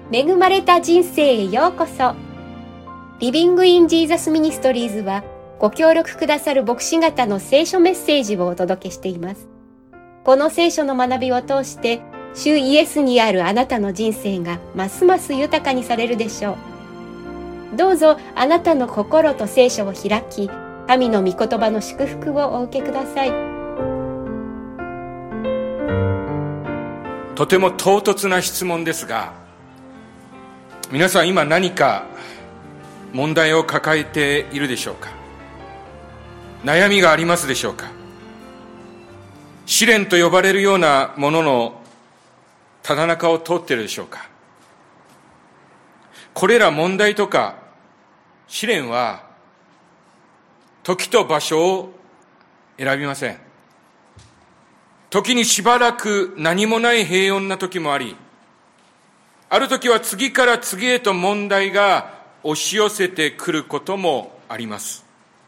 恵まれた人生へようこそ。リビングインジーザスミニストリーズはご協力くださる牧師方の聖書メッセージをお届けしています。この聖書の学びを通して主イエスにあるあなたの人生がますます豊かにされるでしょう。どうぞあなたの心と聖書を開き、神の御言葉の祝福をお受けください。 とても唐突な質問ですが、皆さん今何か問題を抱えているでしょうか？悩みがありますでしょうか？試練と呼ばれるようなもののただ中を通っているでしょうか？これら問題とか試練は時と場所を選びません。時にしばらく何もない平穏な時もあり、ある時は次から次へと問題が押し寄せてくることもあります。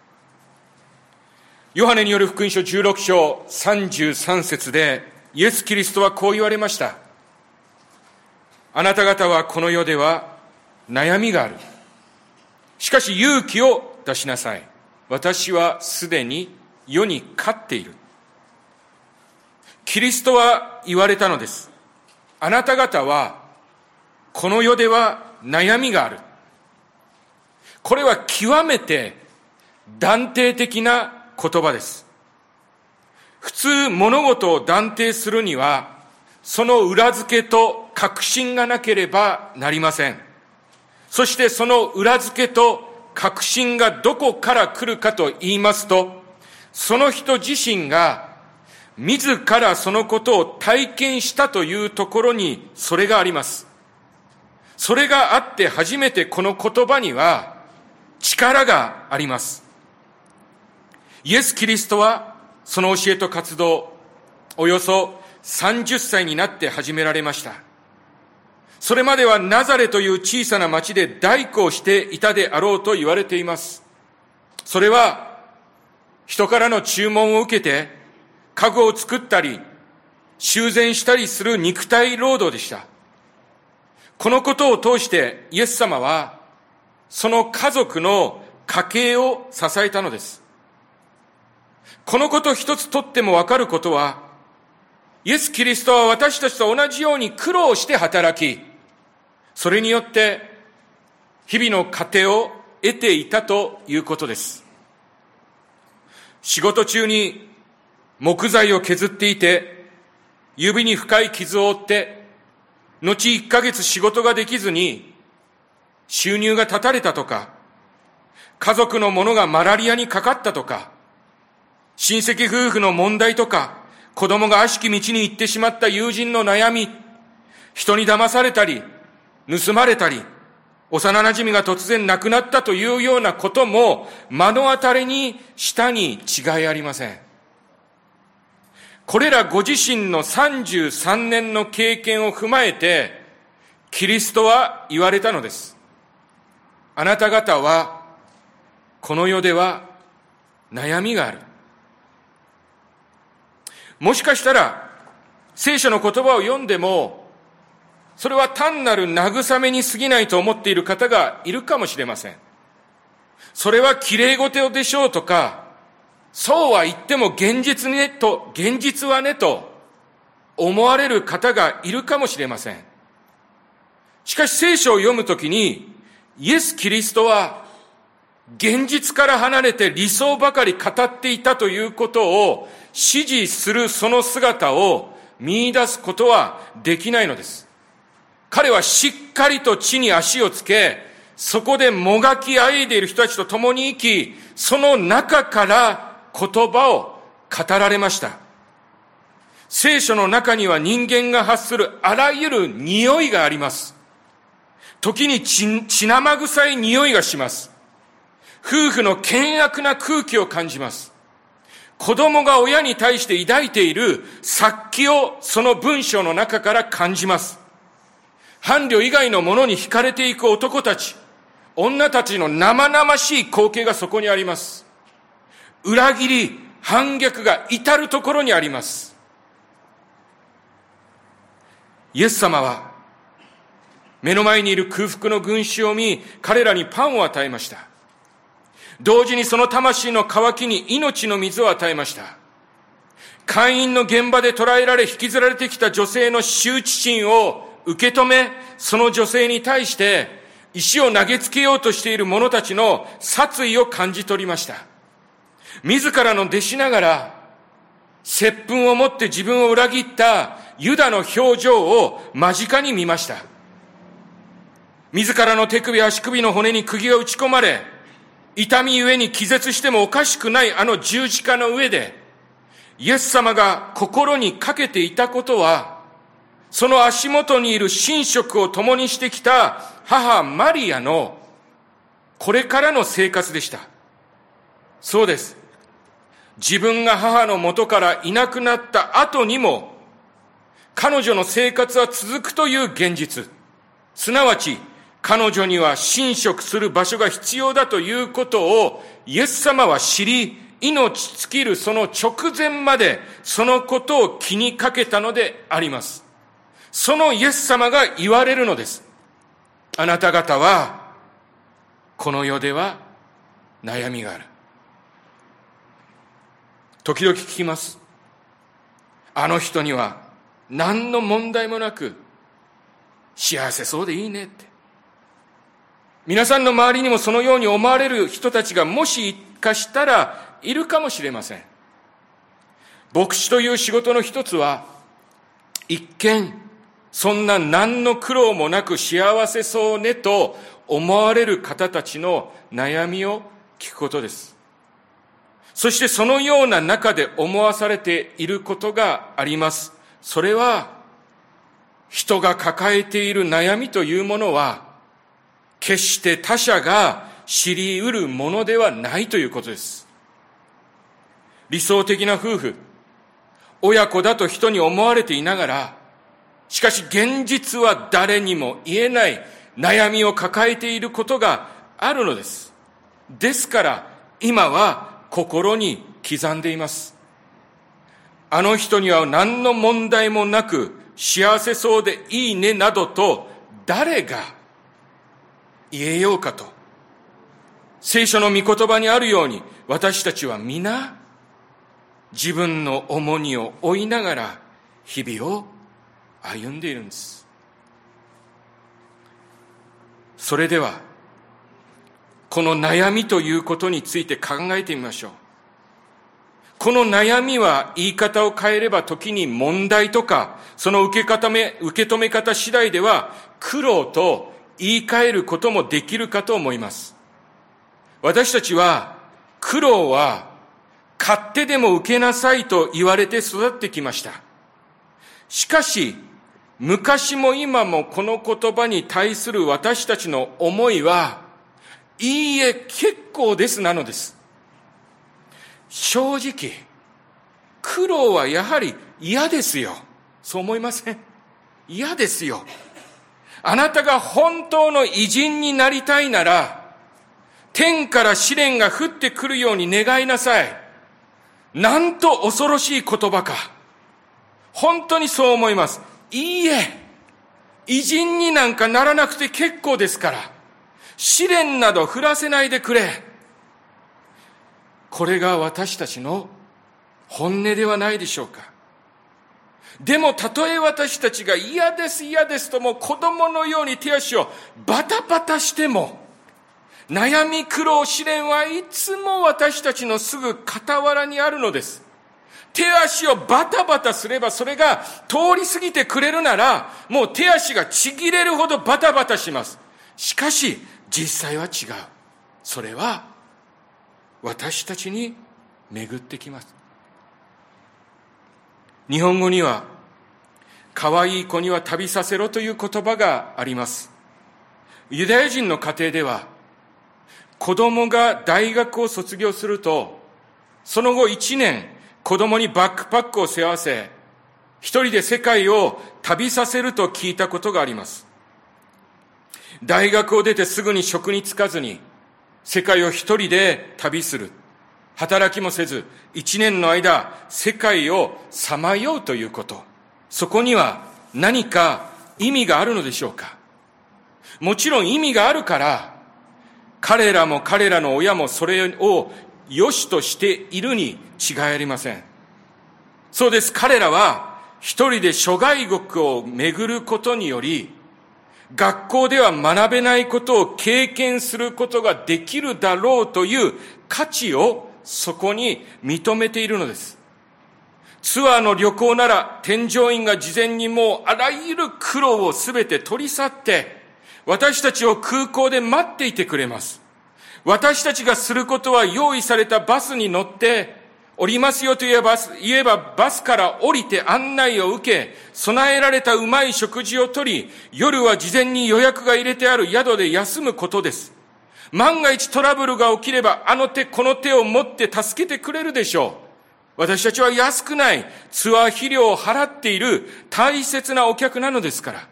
ヨハネによる福音書16章33節でイエス・キリストはこう言われました。あなた方はこの世では悩みがある。しかし勇気を出しなさい。私はすでに世に勝っている。キリストは言われたのです。あなた方はこの世では悩みがある。これは極めて断定的な言葉です。普通物事を断定するにはその裏付けと確信がなければなりません。そしてその裏付けと確信がどこから来るかと言いますと、その人自身が自らそのことを体験したというところにそれがあります。それがあって初めてこの言葉には力があります。イエス・キリストはその教えと活動、およそ30歳になって始められました。それまではナザレという小さな町で大工をしていたであろうと言われています。それは人からの注文を受けて家具を作ったり修繕したりする肉体労働でした。このことを通してイエス様はその家族の家計を支えたのです。このこと一つとってもわかることは、イエス・キリストは私たちと同じように苦労して働き、それによって日々の糧を得ていたということです。仕事中に木材を削っていて指に深い傷を負って、後1ヶ月仕事ができずに収入が断たれたとか、家族の者がマラリアにかかったとか、親戚夫婦の問題とか、子供が悪しき道に行ってしまった友人の悩み、人に騙されたり盗まれたり、幼馴染が突然亡くなったというようなことも目の当たりにしたに違いありません。これらご自身の33年の経験を踏まえて、キリストは言われたのです。あなた方はこの世では悩みがある。もしかしたら聖書の言葉を読んでも、それは単なる慰めに過ぎないと思っている方がいるかもしれません。それは綺麗事でしょうとか、そうは言っても現実はねと思われる方がいるかもしれません。しかし聖書を読むときに、イエス・キリストは現実から離れて理想ばかり語っていたということを支持するその姿を見出すことはできないのです。彼はしっかりと地に足をつけ、そこでもがきあえいでいる人たちと共に生き、その中から言葉を語られました。聖書の中には人間が発するあらゆる匂いがあります。時に血生臭い匂いがします。夫婦の険悪な空気を感じます。子供が親に対して抱いている殺気をその文章の中から感じます。伴侶以外のものに惹かれていく男たち、女たちの生々しい光景がそこにあります。裏切り、反逆が至るところにあります。イエス様は目の前にいる空腹の群衆を見、彼らにパンを与えました。同時にその魂の渇きに命の水を与えました。姦淫の現場で捕らえられ引きずられてきた女性の羞恥心を受け止め、その女性に対して石を投げつけようとしている者たちの殺意を感じ取りました。自らの弟子ながら、接吻をもって自分を裏切ったユダの表情を間近に見ました。自らの手首足首の骨に釘が打ち込まれ、痛みゆえに気絶してもおかしくないあの十字架の上で、イエス様が心にかけていたことは、その足元にいる寝食を共にしてきた母マリアのこれからの生活でした。そうです。自分が母の元からいなくなった後にも、彼女の生活は続くという現実。すなわち、彼女には寝食する場所が必要だということをイエス様は知り、命尽きるその直前までそのことを気にかけたのであります。そのイエス様が言われるのです。あなた方はこの世では悩みがある。時々聞きます。あの人には何の問題もなく幸せそうでいいねって。皆さんの周りにもそのように思われる人たちがもしかしたらいるかもしれません。牧師という仕事の一つは、一見そんな何の苦労もなく幸せそうねと思われる方たちの悩みを聞くことです。そしてそのような中で思わされていることがあります。それは、人が抱えている悩みというものは、決して他者が知り得るものではないということです。理想的な夫婦、親子だと人に思われていながら、しかし現実は誰にも言えない悩みを抱えていることがあるのです。ですから今は心に刻んでいます。あの人には何の問題もなく幸せそうでいいねなどと誰が言えようかと。聖書の御言葉にあるように、私たちは皆自分の重荷を負いながら日々を歩んでいるんです。それではこの悩みということについて考えてみましょう。この悩みは言い方を変えれば時に問題とか、その受け止め方次第では苦労と言い換えることもできるかと思います。私たちは苦労は勝手でも受けなさいと言われて育ってきました。しかし昔も今もこの言葉に対する私たちの思いは、いいえ結構ですなのです。正直苦労はやはり嫌ですよ。そう思いません？嫌ですよ。あなたが本当の偉人になりたいなら、天から試練が降ってくるように願いなさい。なんと恐ろしい言葉か。本当にそう思います。いいえ、偉人になんかならなくて結構ですから、試練など降らせないでくれ。これが私たちの本音ではないでしょうか。でもたとえ私たちが嫌です嫌ですとも子供のように手足をバタバタしても、悩み苦労試練はいつも私たちのすぐ傍らにあるのです。手足をバタバタすればそれが通り過ぎてくれるなら、もう手足がちぎれるほどバタバタします。しかし実際は違う。それは私たちに巡ってきます。日本語には可愛い子には旅させろという言葉があります。ユダヤ人の家庭では子供が大学を卒業すると、その後1年子供にバックパックを背負わせ、一人で世界を旅させると聞いたことがあります。大学を出てすぐに職に就かずに世界を一人で旅する。働きもせず1年の間世界をさまようということ。そこには何か意味があるのでしょうか。 もちろん意味があるから、彼らも彼らの親もそれを良しとしているに違いありません。そうです。彼らは一人で諸外国を巡ることにより、学校では学べないことを経験することができるだろうという価値をそこに認めているのです。ツアーの旅行なら添乗員が事前にもうあらゆる苦労をすべて取り去って、私たちを空港で待っていてくれます。私たちがすることは用意されたバスに乗って降りますよと言えばバスから降りて案内を受け、備えられたうまい食事をとり、夜は事前に予約が入れてある宿で休むことです。万が一トラブルが起きればあの手この手を持って助けてくれるでしょう。私たちは安くないツアー費用を払っている大切なお客なのですから。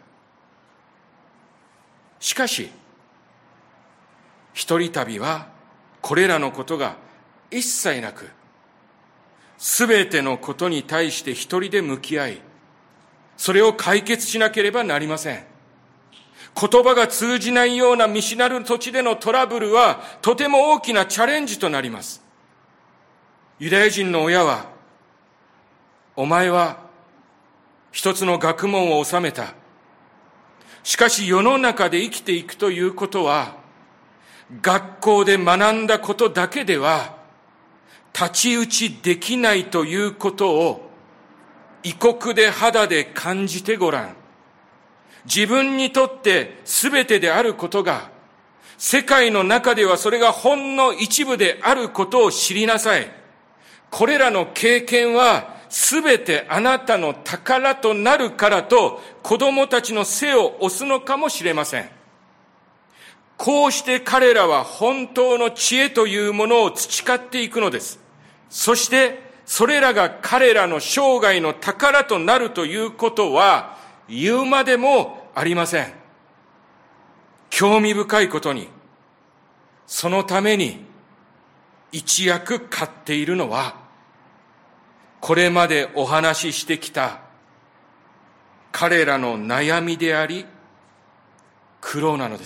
しかし、一人旅はこれらのことが一切なく、すべてのことに対して一人で向き合い、それを解決しなければなりません。言葉が通じないような見知らぬ土地でのトラブルはとても大きなチャレンジとなります。ユダヤ人の親は、お前は一つの学問を収めた。しかし世の中で生きていくということは、学校で学んだことだけでは太刀打ちできないということを異国で肌で感じてごらん。自分にとって全てであることが、世界の中ではそれがほんの一部であることを知りなさい。これらの経験は全てあなたの宝となるからと子供たちの背を押すのかもしれません。こうして彼らは本当の知恵というものを培っていくのです。そしてそれらが彼らの生涯の宝となるということは言うまでもありません。興味深いことに、そのために一役買っているのは、これまでお話ししてきた彼らの悩みであり苦労なのです。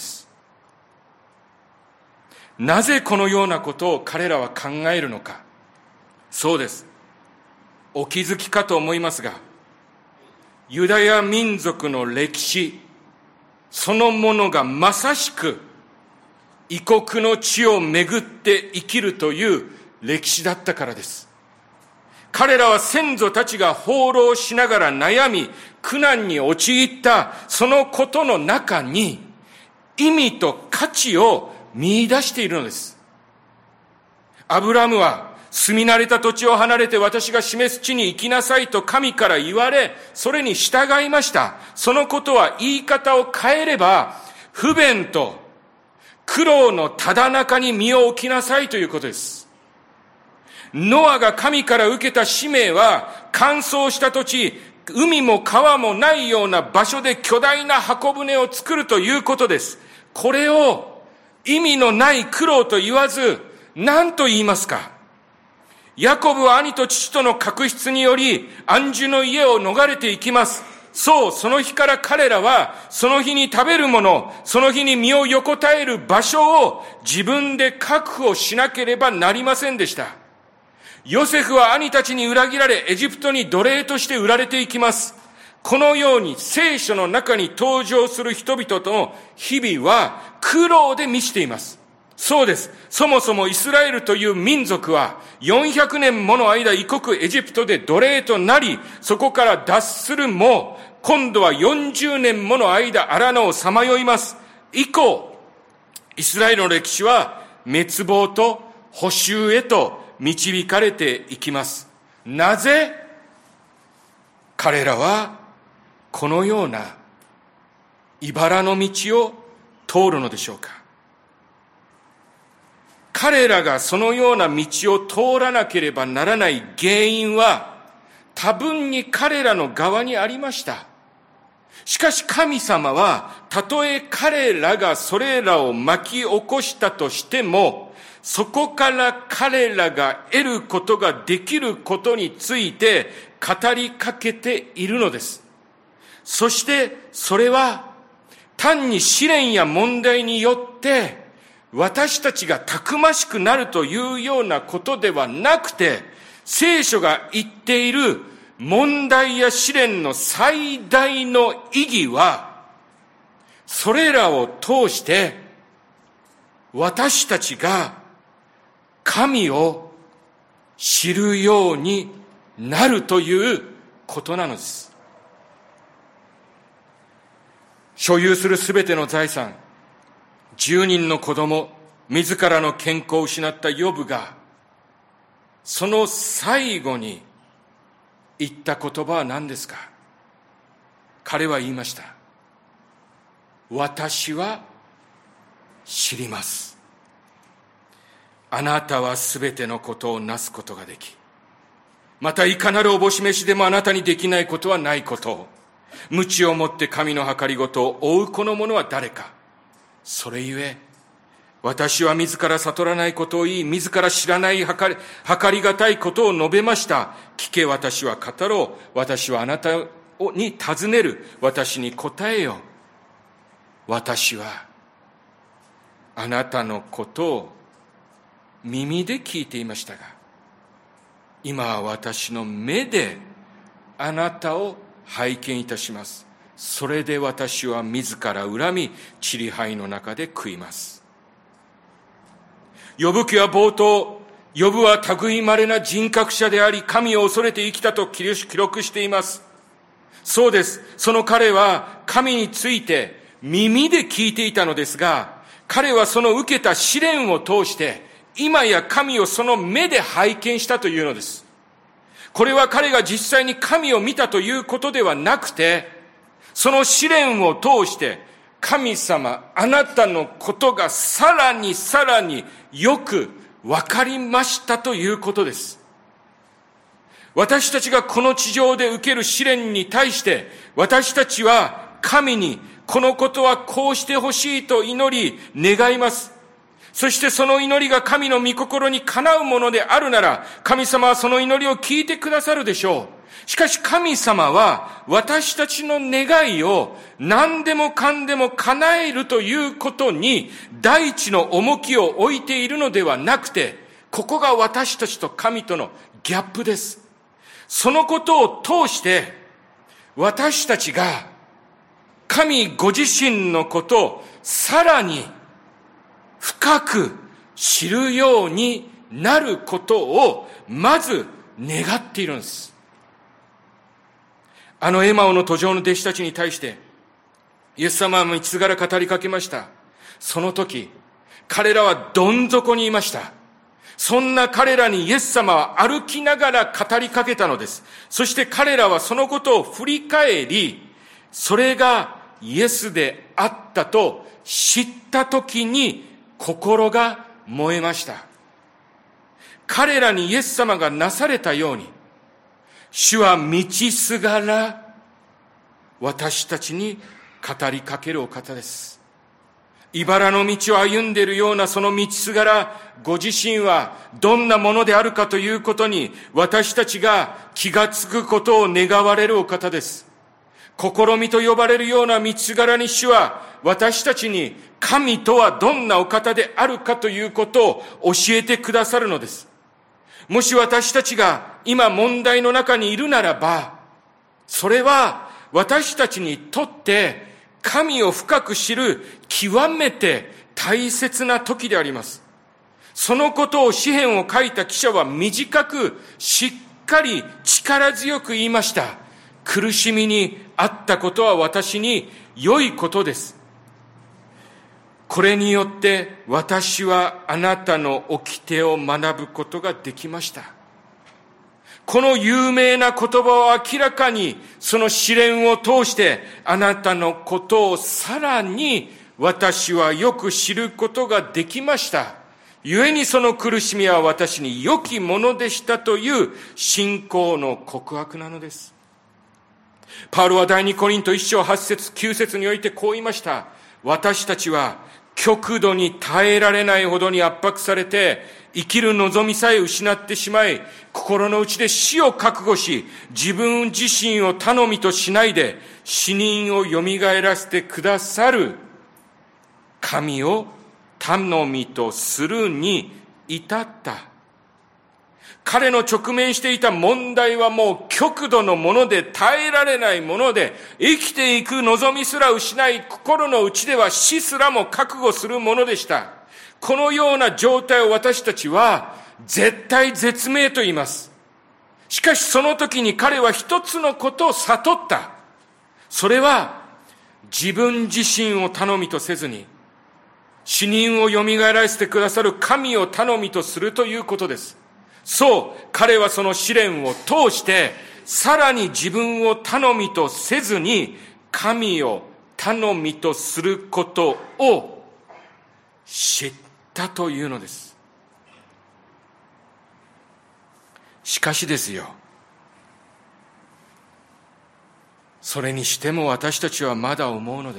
なぜこのようなことを彼らは考えるのか。そうです。お気づきかと思いますが、ユダヤ民族の歴史そのものがまさしく異国の地を巡って生きるという歴史だったからです。彼らは先祖たちが放浪しながら悩み苦難に陥ったそのことの中に意味と価値を見出しているのです。アブラムは住み慣れた土地を離れて私が示す地に行きなさいと神から言われ、それに従いました。そのことは言い方を変えれば、不便と苦労のただ中に身を置きなさいということです。ノアが神から受けた使命は、乾燥した土地、海も川もないような場所で巨大な箱舟を作るということです。これを意味のない苦労と言わず、何と言いますか。ヤコブは兄と父との確執により安住の家を逃れていきます。そう、その日から彼らはその日に食べるもの、その日に身を横たえる場所を自分で確保しなければなりませんでした。ヨセフは兄たちに裏切られエジプトに奴隷として売られていきます。このように聖書の中に登場する人々との日々は苦労で満ちています。そうです。そもそもイスラエルという民族は400年もの間異国エジプトで奴隷となり、そこから脱するも今度は40年もの間荒野をさまよいます。以降イスラエルの歴史は滅亡と捕囚へと導かれていきます。なぜ彼らはこのような茨の道を通るのでしょうか。彼らがそのような道を通らなければならない原因は多分に彼らの側にありました。しかし神様はたとえ彼らがそれらを巻き起こしたとしても、そこから彼らが得ることができることについて語りかけているのです。そしてそれは単に試練や問題によって私たちがたくましくなるというようなことではなくて、聖書が言っている問題や試練の最大の意義は、それらを通して私たちが神を知るようになるということなのです。所有するすべての財産、10人の子供、自らの健康を失ったヨブが、その最後に言った言葉は何ですか？彼は言いました。私は知ります。あなたはすべてのことをなすことができ、またいかなるおぼし飯でもあなたにできないことはないことを、無知をもって神の計りごとを追うこの者は誰か。それゆえ、私は自ら悟らないことを言い、自ら知らない計りがたいことを述べました。聞け、私は語ろう。私はあなたに尋ねる。私に答えよ。私はあなたのことを耳で聞いていましたが、今は私の目であなたを拝見いたします。それで私は自ら恨み、塵灰の中で食います。ヨブ記は冒頭、ヨブは類いまれな人格者であり、神を恐れて生きたと記録しています。そうです。その彼は神について耳で聞いていたのですが、彼はその受けた試練を通して、今や神をその目で拝見したというのです。これは彼が実際に神を見たということではなくて、その試練を通して、神様、あなたのことがさらによくわかりましたということです。私たちがこの地上で受ける試練に対して、私たちは神にこのことはこうしてほしいと祈り願います。そしてその祈りが神の御心にかなうものであるなら、神様はその祈りを聞いてくださるでしょう。しかし神様は私たちの願いを何でもかんでも叶えるということに第一の重きを置いているのではなくて、ここが私たちと神とのギャップです。そのことを通して私たちが神ご自身のことをさらに深く知るようになることをまず願っているんです。エマオの途上の弟子たちに対してイエス様は道すがら語りかけました。その時彼らはどん底にいました。そんな彼らにイエス様は歩きながら語りかけたのです。そして彼らはそのことを振り返り、それがイエスであったと知った時に心が燃えました。彼らにイエス様がなされたように、主は道すがら私たちに語りかけるお方です。茨の道を歩んでいるようなその道すがら、ご自身はどんなものであるかということに私たちが気がつくことを願われるお方です。試みと呼ばれるような道すがらに主は私たちに神とはどんなお方であるかということを教えてくださるのです。もし私たちが今問題の中にいるならば、それは私たちにとって神を深く知る極めて大切な時であります。そのことを詩編を書いた記者は短くしっかり力強く言いました。苦しみにあったことは私に良いことです。これによって私はあなたの掟を学ぶことができました。この有名な言葉を明らかにその試練を通してあなたのことをさらに私はよく知ることができました。故にその苦しみは私に良きものでしたという信仰の告白なのです。パウロは第2コリント1章8節9節においてこう言いました。私たちは極度に耐えられないほどに圧迫されて、生きる望みさえ失ってしまい、心の内で死を覚悟し、自分自身を頼みとしないで、死人をよみがえらせてくださる神を頼みとするに至った。彼の直面していた問題はもう極度のもので、耐えられないもので、生きていく望みすら失い、心の内では死すらも覚悟するものでした。このような状態を私たちは絶対絶命と言います。しかしその時に彼は一つのことを悟った。それは自分自身を頼みとせずに、死人をよみがえらせてくださる神を頼みとするということです。そう、彼はその試練を通して、さらに自分を頼みとせずに、神を頼みとすることを知ったというのです。しかしですよ、それにしても私たちはまだ思うのです。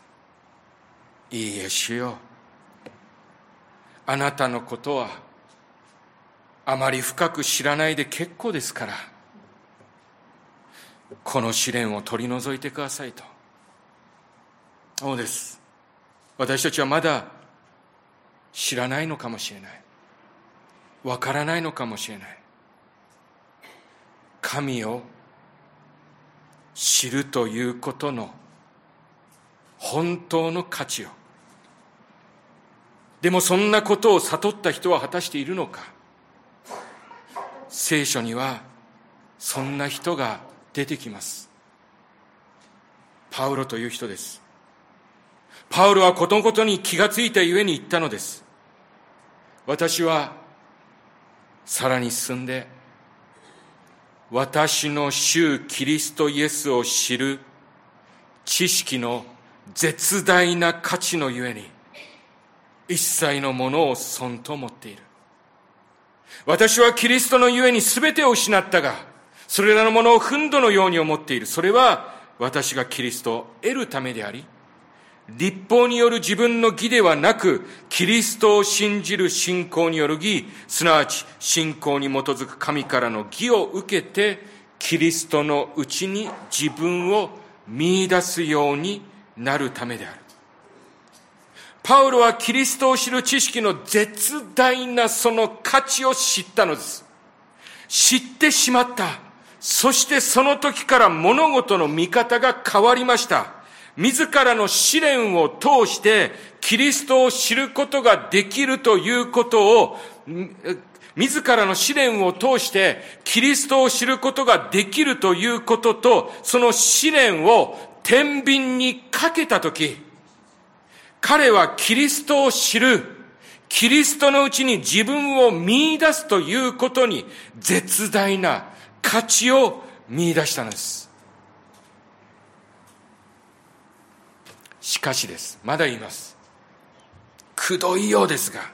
いいえ、主よ、あなたのことはあまり深く知らないで結構ですから、この試練を取り除いてくださいと。そうです。私たちはまだ知らないのかもしれない。わからないのかもしれない。神を知るということの本当の価値を。でもそんなことを悟った人は果たしているのか。聖書にはそんな人が出てきます。パウロという人です。パウロはことのことに気がついたゆえに言ったのです。私はさらに進んで、私の主キリストイエスを知る知識の絶大な価値のゆえに、一切のものを損と思っている。私はキリストのゆえに全てを失ったが、それらのものを憤怒のように思っている。それは私がキリストを得るためであり、律法による自分の義ではなく、キリストを信じる信仰による義、すなわち信仰に基づく神からの義を受けて、キリストのうちに自分を見出すようになるためである。パウロはキリストを知る知識の絶大なその価値を知ったのです。知ってしまった。そしてその時から物事の見方が変わりました。自らの試練を通してキリストを知ることができるということを、自らの試練を通してキリストを知ることができるということと、その試練を天秤にかけたとき、彼はキリストを知る、キリストのうちに自分を見出すということに絶大な価値を見出したのです。しかしです。まだ言います。くどいようですが、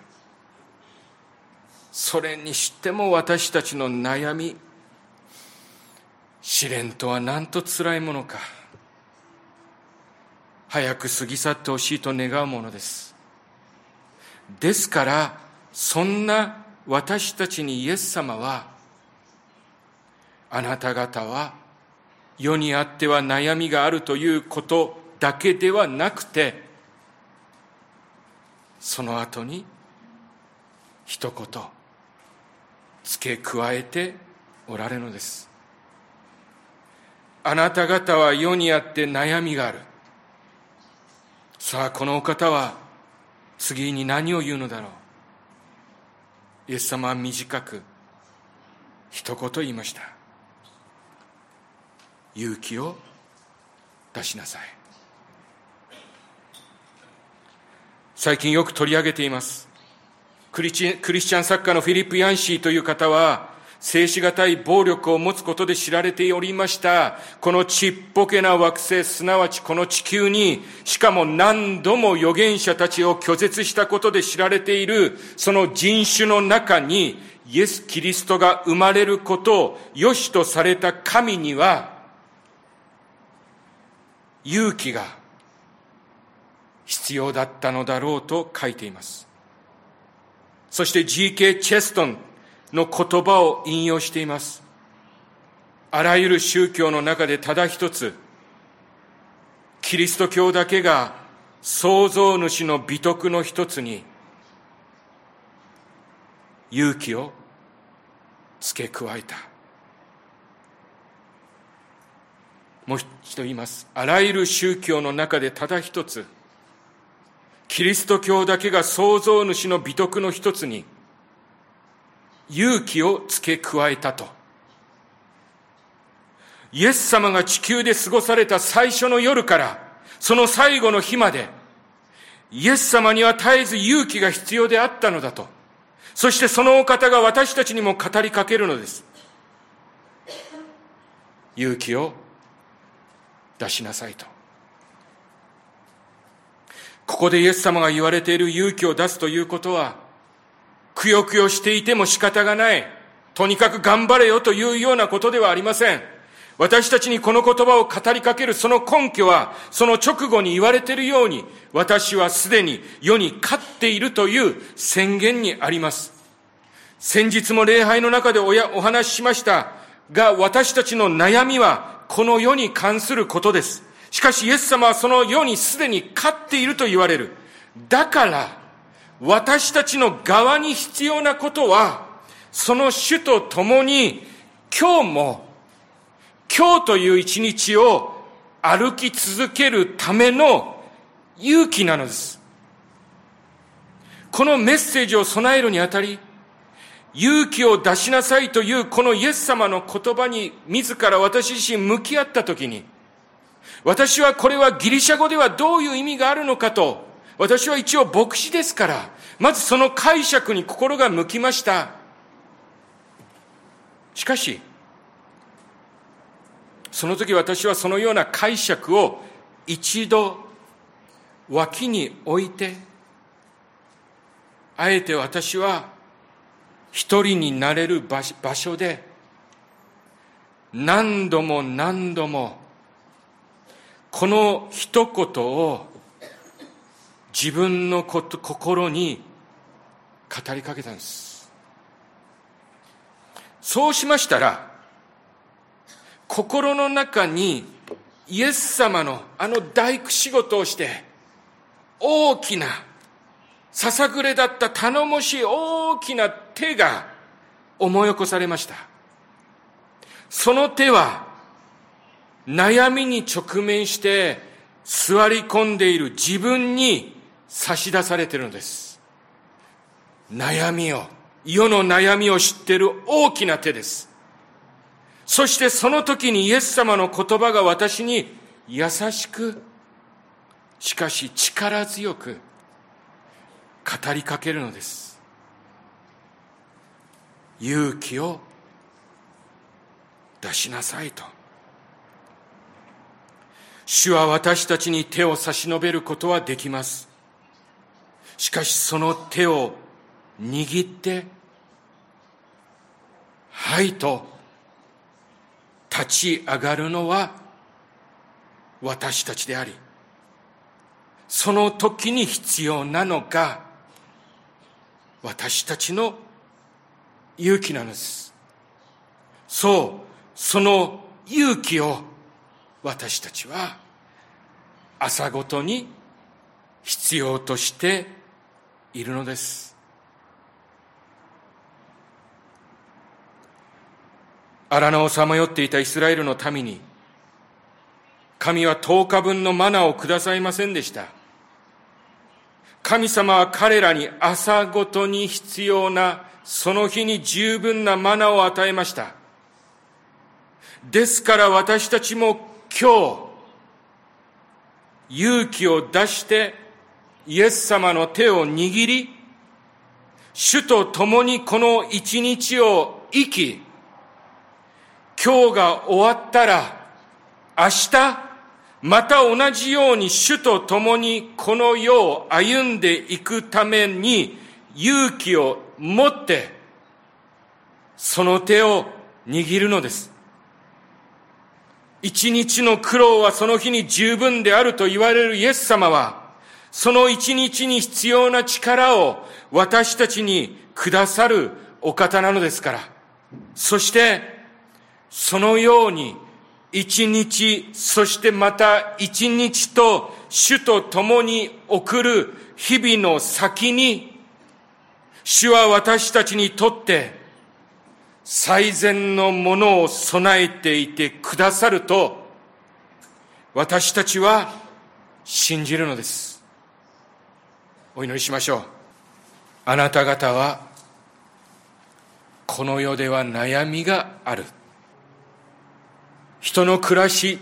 それにしても私たちの悩み、試練とはなんと辛いものか。早く過ぎ去ってほしいと願うものです。ですから、そんな私たちにイエス様は、あなた方は世にあっては悩みがあるということだけではなくて、その後に一言付け加えておられるのです。あなた方は世にあって悩みがある。さあ、このお方は次に何を言うのだろう。イエス様は短く一言言いました。勇気を出しなさい。最近よく取り上げています。クリスチャン作家のフィリップ・ヤンシーという方は、制しがたい暴力を持つことで知られておりました。このちっぽけな惑星、すなわちこの地球に、しかも何度も預言者たちを拒絶したことで知られている、その人種の中に、イエス・キリストが生まれることを良しとされた神には、勇気が必必要だったのだろうと書いています。そして G.K. チェストンの言葉を引用しています。あらゆる宗教の中でただ一つ、キリスト教だけが創造主の美徳の一つに勇気を付け加えた。もう一度言います。あらゆる宗教の中でただ一つ、キリスト教だけが創造主の美徳の一つに勇気を付け加えたと。イエス様が地球で過ごされた最初の夜からその最後の日まで、イエス様には絶えず勇気が必要であったのだと。そしてそのお方が私たちにも語りかけるのです。勇気を出しなさいと。ここでイエス様が言われている勇気を出すということは、くよくよしていても仕方がない、とにかく頑張れよというようなことではありません。私たちにこの言葉を語りかけるその根拠は、その直後に言われているように、私はすでに世に勝っているという宣言にあります。先日も礼拝の中でお話ししましたが、私たちの悩みはこの世に関することです。しかしイエス様はその世にすでに勝っていると言われる。だから私たちの側に必要なことは、その主と共に今日という一日を歩き続けるための勇気なのです。このメッセージを備えるにあたり、勇気を出しなさいというこのイエス様の言葉に自ら私自身向き合ったときに、私はこれはギリシャ語ではどういう意味があるのかと、私は一応牧師ですから、まずその解釈に心が向きました。しかし、その時私はそのような解釈を一度脇に置いて、あえて私は一人になれる場所で何度もこの一言を自分の心に語りかけたんです。そうしましたら、心の中にイエス様の大工仕事をして大きなささくれだった頼もしい大きな手が思い起こされました。その手は悩みに直面して座り込んでいる自分に差し出されているのです。世の悩みを知っている大きな手です。そしてその時にイエス様の言葉が私に優しく、しかし力強く語りかけるのです。勇気を出しなさいと。主は私たちに手を差し伸べることはできます。しかしその手を握って、はいと立ち上がるのは私たちであり、その時に必要なのが私たちの勇気なのです。その勇気を私たちは朝ごとに必要としているのです。荒野をさまよっていたイスラエルの民に、神は10日分のマナをくださいませんでした。神様は彼らに朝ごとに必要な、その日に十分なマナを与えました。ですから私たちも今日、勇気を出してイエス様の手を握り、主と共にこの一日を生き、今日が終わったら明日また同じように主と共にこの世を歩んでいくために勇気を持ってその手を握るのです。一日の苦労はその日に十分であると言われるイエス様は、 その一日に必要な力を私たちにくださるお方なのですから。そして、そのように一日、そしてまた一日と主と共に送る日々の先に、主は私たちにとって最善のものを備えていてくださると、私たちは信じるのです。お祈りしましょう。あなた方はこの世では悩みがある。人の暮らし、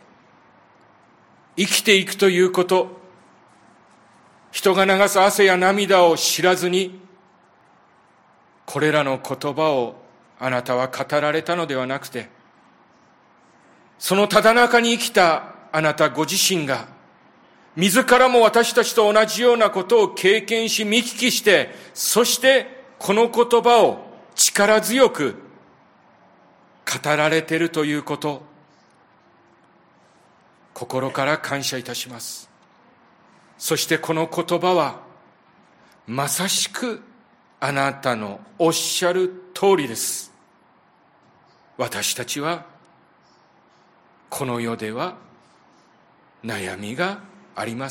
生きていくということ、人が流す汗や涙を知らずに、これらの言葉をあなたは語られたのではなくて、そのただ中に生きたあなたご自身が、自らも私たちと同じようなことを経験し見聞きして、そしてこの言葉を力強く語られているということ、心から感謝いたします。そしてこの言葉はまさしくあなたのおっしゃる通りです。私たちはこの世では悩みがあります。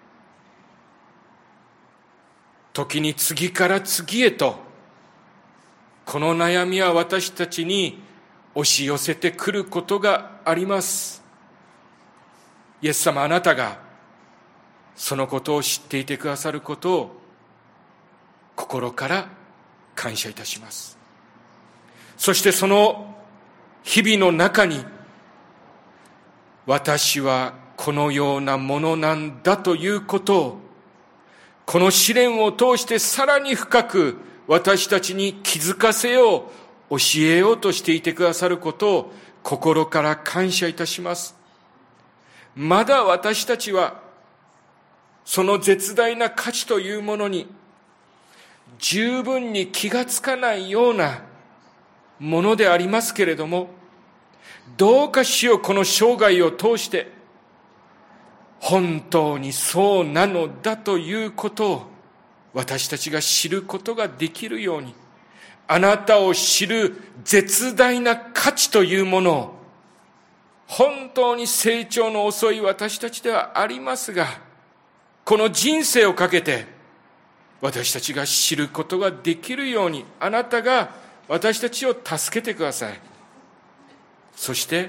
時に次から次へとこの悩みは私たちに押し寄せてくることがあります。イエス様、あなたがそのことを知っていてくださることを心から感謝いたします。そしてその日々の中に、私はこのようなものなんだということを、この試練を通してさらに深く私たちに気づかせよう、教えようとしていてくださることを心から感謝いたします。まだ私たちはその絶大な価値というものに十分に気がつかないようなものでありますけれども、どうか主よ、この生涯を通して本当にそうなのだということを私たちが知ることができるように、あなたを知る絶大な価値というものを、本当に成長の遅い私たちではありますが、この人生をかけて私たちが知ることができるように、あなたが私たちを助けてください。そして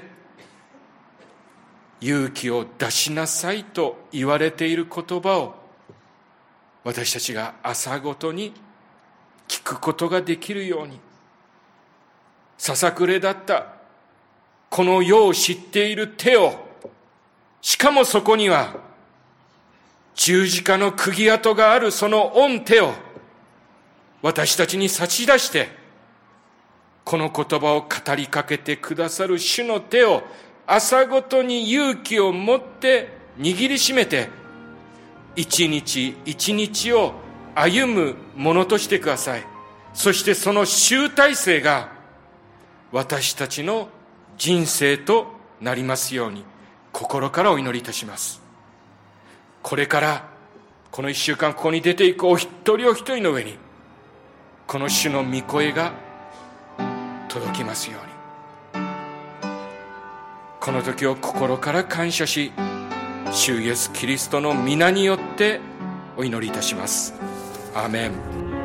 勇気を出しなさいと言われている言葉を私たちが朝ごとに聞くことができるように、ささくれだったこの世を知っている手を、しかもそこには十字架の釘跡があるその御手を私たちに差し出して、この言葉を語りかけてくださる主の手を朝ごとに勇気を持って握りしめて、一日一日を歩むものとしてください。そしてその集大成が私たちの人生となりますように心からお祈りいたします。これからこの一週間ここに出ていくお一人お一人の上に、この主の御声が届きますように、この時を心から感謝し、主イエスキリストの皆によってお祈りいたします。アーメン。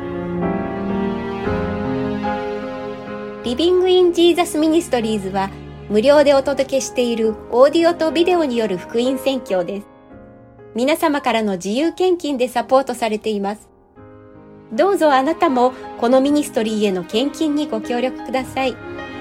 リビングインジーザスミニストリーズは無料でお届けしているオーディオとビデオによる福音宣教です。皆様からの自由献金でサポートされています。どうぞあなたもこのミニストリーへの献金にご協力ください。